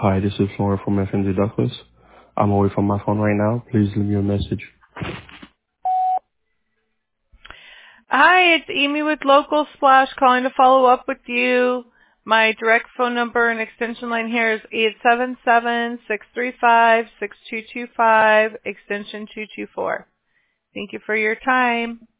Hi, this is Lauren from FNZ Douglas. I'm away from my phone right now. Please leave me a message. Hi, it's Amy with Local Splash calling to follow up with you. My direct phone number and extension line here is 877-635-6225, extension 224. Thank you for your time.